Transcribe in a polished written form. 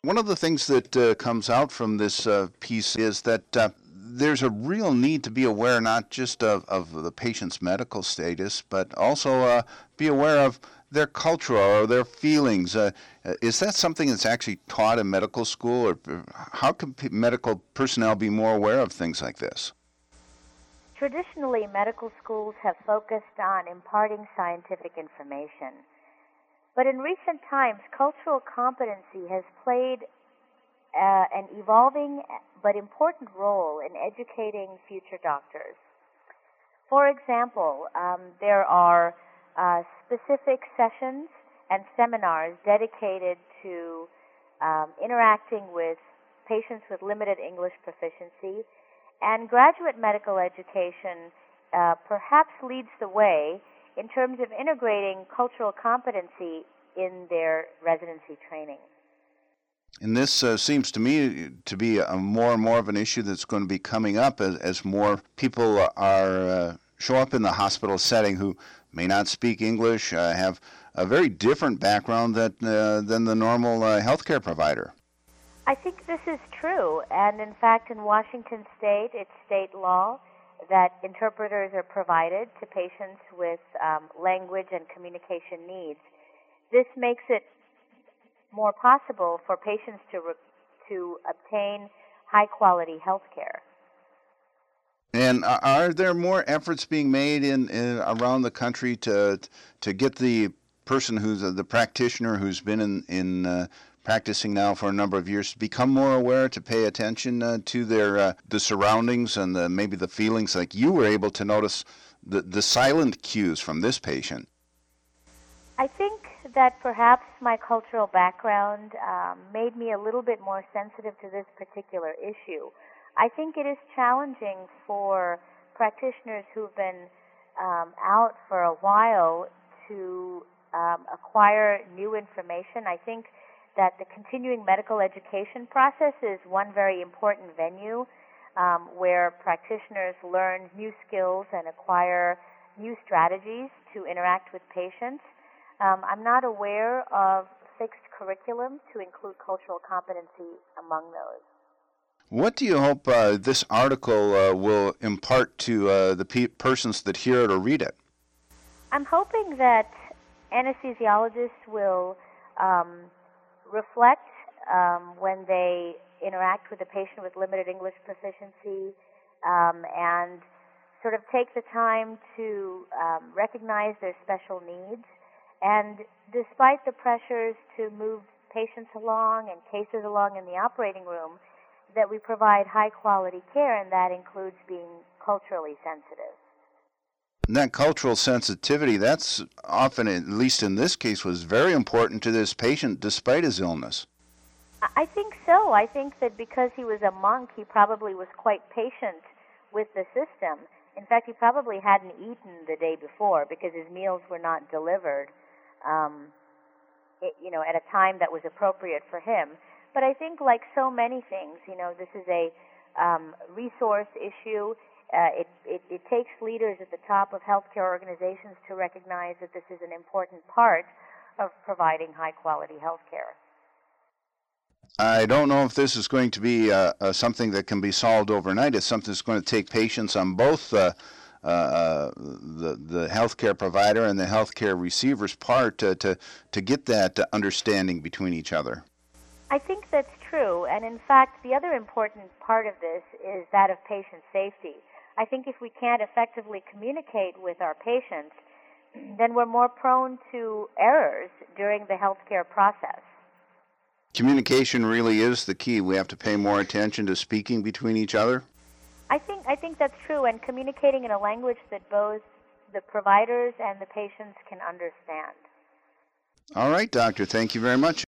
One of the things that comes out from this piece is that there's a real need to be aware not just of the patient's medical status, but also be aware of their culture or their feelings. Is that something that's actually taught in medical school, or how can medical personnel be more aware of things like this? Traditionally, medical schools have focused on imparting scientific information. But in recent times, cultural competency has played an evolving but important role in educating future doctors. For example, there are specific sessions and seminars dedicated to interacting with patients with limited English proficiency, and graduate medical education perhaps leads the way in terms of integrating cultural competency in their residency training. And this seems to me to be more and more of an issue that's going to be coming up as more people are show up in the hospital setting who may not speak English, have a very different background than the normal healthcare provider. I think this is true, and in fact in Washington State, it's state law that interpreters are provided to patients with language and communication needs. This makes it more possible for patients to obtain high-quality health care. And are there more efforts being made in around the country to get the person who's the practitioner who's been in practicing now for a number of years to become more aware, to pay attention to their the surroundings and maybe the feelings, like you were able to notice the silent cues from this patient? I think that perhaps my cultural background made me a little bit more sensitive to this particular issue. I think it is challenging for practitioners who've been out for a while to acquire new information. I think that the continuing medical education process is one very important venue where practitioners learn new skills and acquire new strategies to interact with patients. I'm not aware of fixed curriculum to include cultural competency among those. What do you hope this article will impart to the persons that hear it or read it? I'm hoping that anesthesiologists will reflect when they interact with a patient with limited English proficiency and sort of take the time to recognize their special needs. And despite the pressures to move patients along and cases along in the operating room, that we provide high-quality care, and that includes being culturally sensitive. And that cultural sensitivity, that's often, at least in this case, was very important to this patient despite his illness. I think so. I think that because he was a monk, he probably was quite patient with the system. In fact, he probably hadn't eaten the day before because his meals were not delivered at a time that was appropriate for him. But I think, like so many things, this is a resource issue. It takes leaders at the top of healthcare organizations to recognize that this is an important part of providing high-quality healthcare. I don't know if this is going to be something that can be solved overnight. It's something that's going to take patience on both the healthcare provider and the healthcare receiver's part to get that understanding between each other. I think that's true, and in fact, the other important part of this is that of patient safety. I think if we can't effectively communicate with our patients, then we're more prone to errors during the healthcare process. Communication really is the key. We have to pay more attention to speaking between each other. I think that's true, and communicating in a language that both the providers and the patients can understand. All right, doctor. Thank you very much.